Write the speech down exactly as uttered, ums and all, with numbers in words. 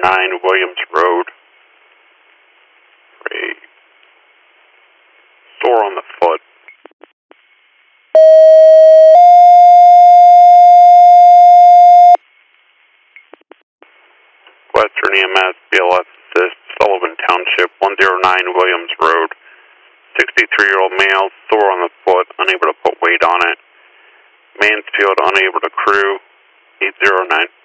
nine Williams Road. For a sore on the foot. Western E M S, B L S assist, Sullivan Township, one oh nine Williams Road. sixty-three-year-old male, sore on the foot, unable to put weight on it. Mansfield, unable to crew, eight oh nine.